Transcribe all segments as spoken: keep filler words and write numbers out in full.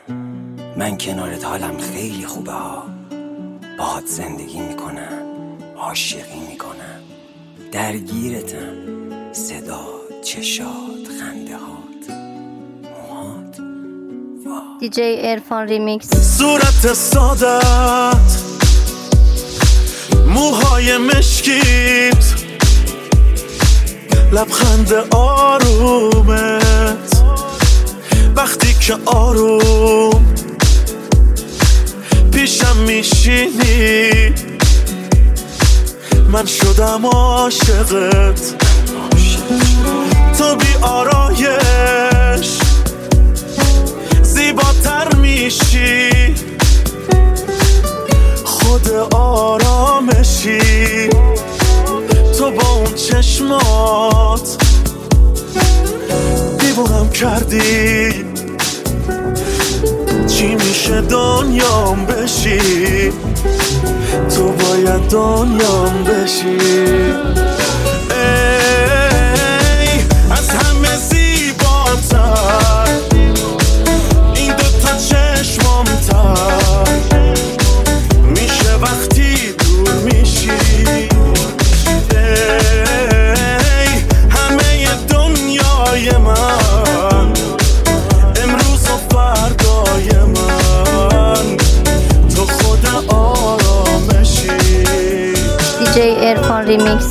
من کنارت حالم خیلی خوبه ها. باهات زندگی میکنم، عاشقی میکنم، درگیرتم. صدا، چشات، خنده هات، موهات. دیجی عرفان ریمیکس. صورت سادت، موهای مشکیت، لبخند آرومت، وقتی که آروم پیشم میشینی من شدم عاشقت. تو بی آرایش زیباتر میشی، خود آرامشی. تو با اون چشمات دیوونم کردی. چی میشه دنیام بشی، تو باید دنیام بشی. ای از همه زیباتر، این دوتا چشمام تر میشه وقتی دور میشی. ای همه دنیای من، امروز و فردای من، تو خود آرامشی. دیجی عرفان ریمیکس.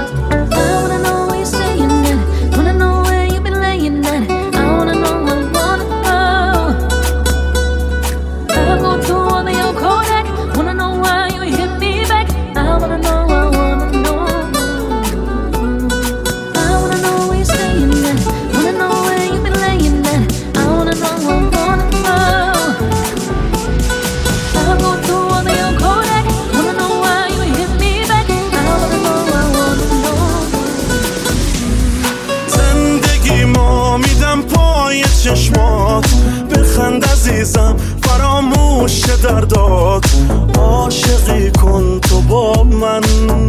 چشمات بخند عزیزم، فراموش دردات. عاشقی کن تو با من،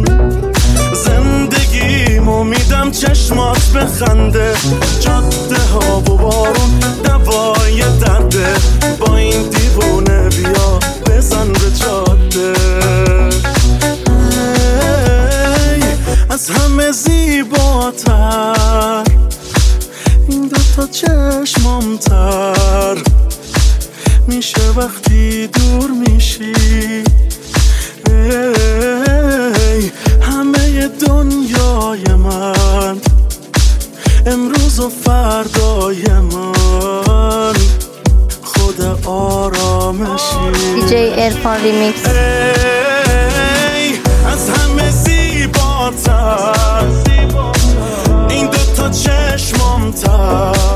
زندگیمو میدم چشمات بخنده. جاده ها و بارون دوای درده، با این دیوونه بیا بزن به جاده. ای از همه زیباتر، این دوتا چشمام تر میشه وقتی دور میشی. ای همه دنیای من، امروز و فردای من، خود آرامشی. دیجی عرفان ریمیکس. ای از همه زیباتر، این دوتا چشمام تر